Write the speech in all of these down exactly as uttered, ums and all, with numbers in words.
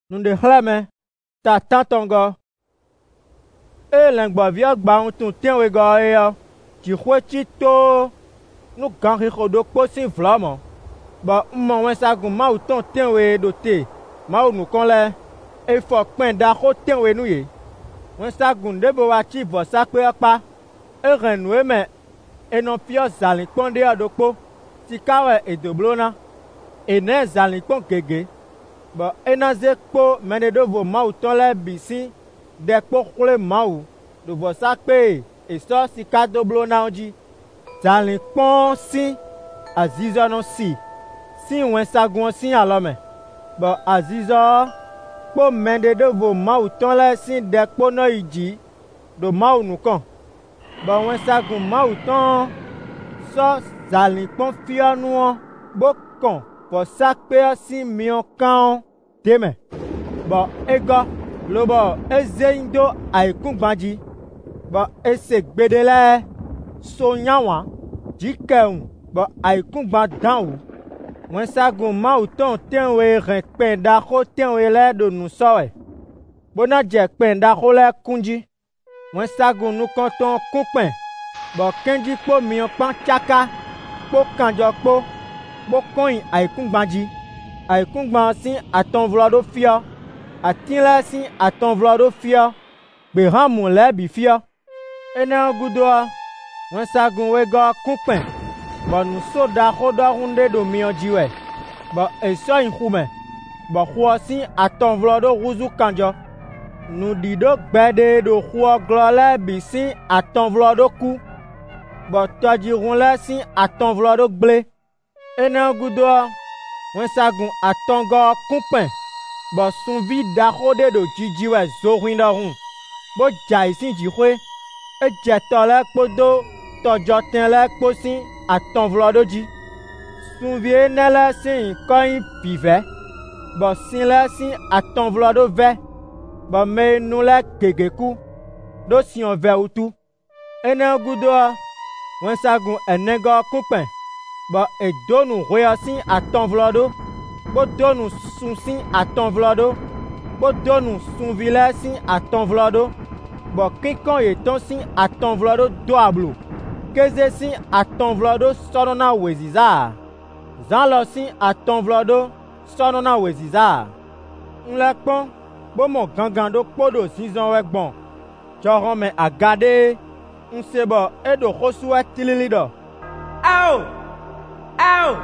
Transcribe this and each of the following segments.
Nous de chleme, ta tantongo. E lengbavia gba un ton tenwe ga e ya. Ti khwe ti to. Nou gan ri khodo po sin vlamo. Ba mma wen sa gun ma ou ton tenwe do te. Ma ou nou kon le. E fo pen da kho tenwe nou ye. Wen sa gun de bo wa ti vo sa pe pa. E ren nou e men. E non pio zalin ponde ya do po. Ti kawe e do blona. E ne zalin pon gege. Ba e na ze po mene do vo ma ou ton le bisi. De po kule ma ou. Do vo sa pe. E so si ka do blona onji. Zalin pon si. Azizo non si. Si wen sa gun si alome. Ba azizo. Po mende do vo ma ou ton le si de po no iji. Do ma ou nou kon. Ba wen sa gun ma ou ton. So zalin pon fio nou an. Bo kon. Po sa pe si mion kan. Teme. Ba ego. Lobo e zeindo ay kungbanji. Ba e se gbedele. So nyawan. Jikeun. Ba ay kungban dan ou. Wen sa gun ma ou ton tenwe ren pen da kho tenwe le do nou sowe. Bona je pen da kho le kunji. Wen sa gun nou konton kunpen. Ba kenji po mion pan chaka. Po kanjo po. Bo koin ay kungbanji. Ay kungban si aton vlado fia. Atin le si aton vlado fia. Be ramon le bi fia. Ene gudoa. Wen sa gun we ga kunpen. Ba nou so da kho da runde do mion jiwe. Ba e so in khume. Ba khwa si aton vlado ruzu kanjo. Nou di do gbede do khwa glole bi si aton vlado ku. Ba toji run le si aton vlado ble. Ene gudoa. Wen sa gun aton ga kunpen. Ba son vi da khode do jijiwe zo rinda run. Bo jai si jihwe. E jeto le kpodo. Tojo ten le kpo si aton vlado ji. Son vi ne le si koin pive. Ba sin le si aton vlado ve. Ba me nou le gegeku. Do si on ve ou tou. Ene gudoa. Wen sa gun enega kunpen. Ba e do nou roya si aton vlado. Bo do nou sun si aton vlado. Bo do nou sun vile si aton vlado. Bo kikon ye ton si aton vlado do ablo. Keze si aton vlado sonona weziza. Zan lo si aton vlado sonona weziza. Nle pon. Bo mon gangan do podo si zan wek bon. Joron men a gade. Nsebo e do khoswe tililido. Ao! Ao!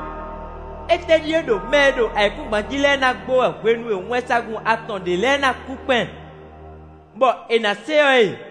Ete die do medo ay kungbanji le na gbo akwenu e wen sa gun aton de le na kupen. Bo e na se e.